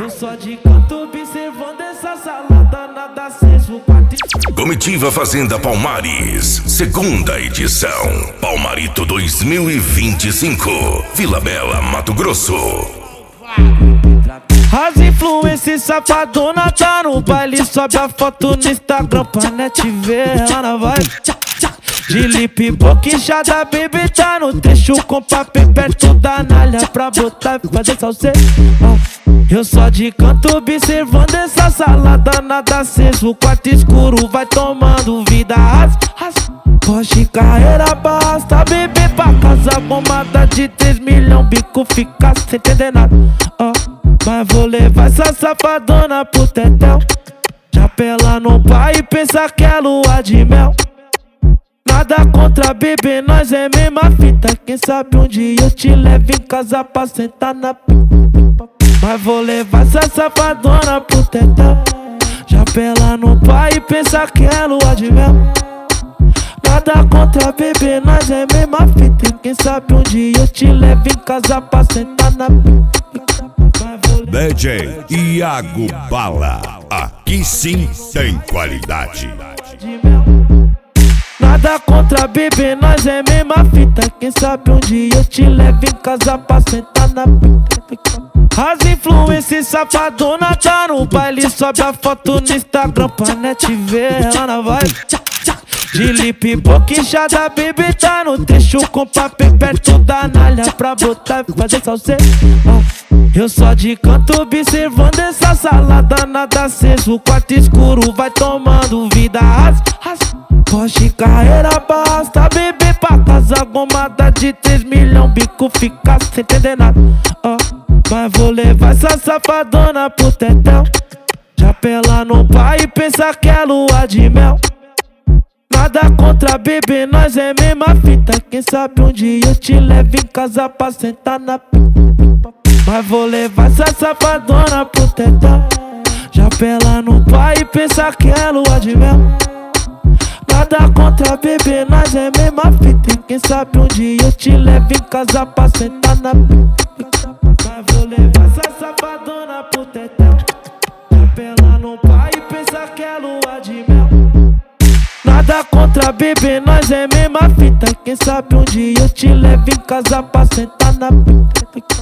Eu só de canto observando essa salada, nada aceso. Comitiva Fazenda Palmares, segunda edição. Palmarito 2025, Vila Bela, Mato Grosso. As influências safadona tá no baile, sobe a foto no Instagram pra net ver. Ela vai de lip boquinchada, baby tá no trecho com papel perto da nalha pra botar e fazer salseiro. Eu só de canto observando essa salada, nada aceso. O quarto escuro vai tomando vida. Porsche carreira basta, bebê pra casa. Bombada de 3 milhões, bico fica sem entender nada. Mas vou levar essa safadona pro tetel. Já pela no pai e pensa que é lua de mel. Nada contra bebê, nós é mesma fita. Quem sabe um dia eu te levo em casa pra sentar na pipa. Mas vou levar essa safadona pro tetel. Já pela no pai e pensa que é lua de mel. Nada contra bebê, nós é mesma fita. Quem sabe um dia eu te levo em casa pra sentar na pipa. DJ Iago Bala, aqui sim tem qualidade. Nada contra bebê, nós é mesma fita. Quem sabe um dia eu te levo em casa pra sentar na pica. As influências safadona tá no baile, sobe a foto no Instagram pra net ver. Ela vai de lip boquinchada, baby tá no trecho com papel perto da nalha pra botar e fazer salseiro. Eu só de canto observando essa salada, nada aceso. O quarto escuro vai tomando vida. Porsche carreira basta, bebê pra casa. Bombada de 3 milhões, bico fica sem entender nada. Mas vou levar essa safadona pro tetel. Já pela no pai e pensa que é lua de mel. Nada contra bebê, nós é mesma fita. Quem sabe um dia eu te levo em casa pra sentar na pipa. Mas vou levar essa safadona pro tetel. Já pela no pai e pensa que é lua de mel. Nada contra bebê, nós é mesma fita. Quem sabe um dia eu te levo em casa pra sentar na pipa. Mas vou levar essa safadona pro tetel. Já pela no pai e pensa que é lua de mel. Nada contra bebê, nós é mesma fita. Quem sabe um dia eu te levo em casa pra sentar na pipa.